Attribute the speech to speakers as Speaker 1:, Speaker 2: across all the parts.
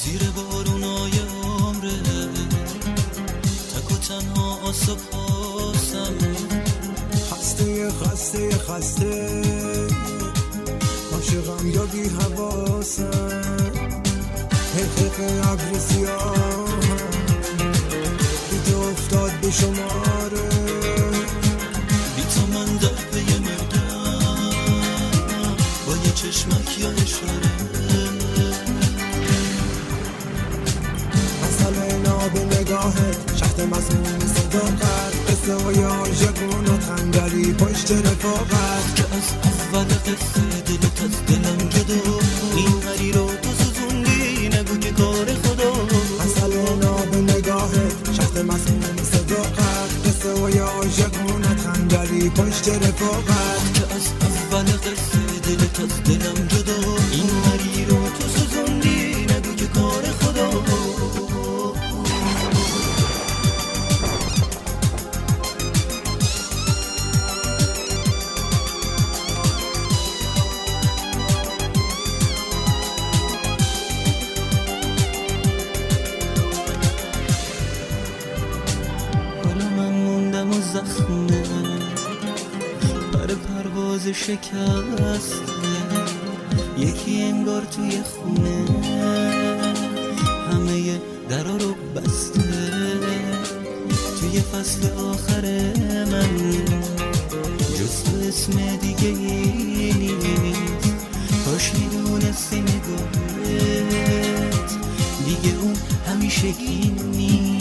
Speaker 1: زیر بارونای عمره، تک و تنها آسا پاسم،
Speaker 2: خسته خسته خسته عاشقم یا بی حواسم، حقیق ابر سیاهم بی تو افتاد به شماره،
Speaker 1: بی تو من در پی مردم با یه چشمک یا اشاره،
Speaker 2: مسئله ناب نگاهت شخت مسئول صداقت، قصه های عاشقون و تنگری پشت رفاقت،
Speaker 1: که از اول قصه دلت از دلم جدا، این هری رو تو سوزوندی نگو که کار خدا،
Speaker 2: مسئله ناب نگاهت شخت مسئول صداقت، قصه های عاشقون و تنگری پشت رفاقت،
Speaker 1: که از اول قصه دلت از دلم جدا، این هری رو تو سوزوندی نگو که کار خدا. زخمه پر پرواز شکسته، یکی انگار توی خونه همه درا رو بسته، توی فصل آخر من جز تو اسم دیگه ای نیست، کاش میدونستی نگاهت دیگه اون همیشگی نیست.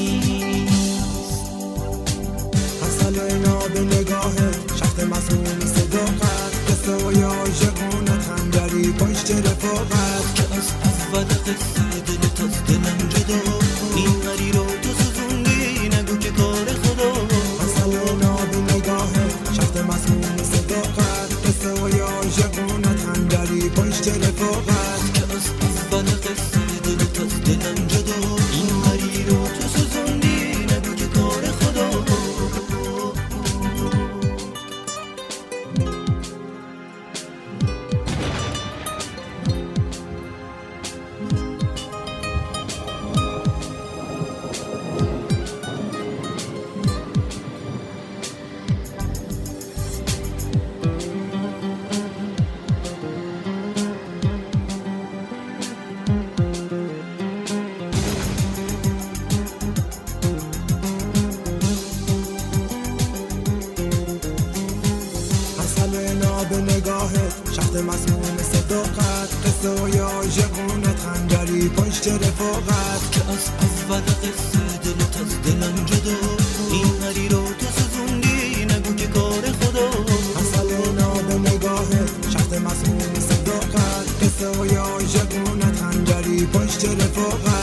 Speaker 2: ناب نگاهت شخت مسئول صداقت، قصه های عاشقون و تنگری پشت رفاقت،
Speaker 1: که از اول قصه دلت از دلم جدا، این هری رو تو سوزوندی نگو که کار خدا،
Speaker 2: مسئله ناب نگاهت شخت مسئول صداقت، قصه های عاشقون و تنگری پشت رفاقت،
Speaker 1: که از اول قصه دلت از دلم جدا، این هری رو تو سوزوندی نگو که کار خدا.
Speaker 2: نگاهت شخت مسئول صداقت، قصه های عاشقون تنگری پشت رفاقت،
Speaker 1: که از اول قصه دلت از دلم جدا، این هری رو تو سوزوندی نگو که کار خدا،
Speaker 2: مسئله ناب نگاهت شخت مسئول صداقت، قصه های عاشقون تنگری پشت رفاقت.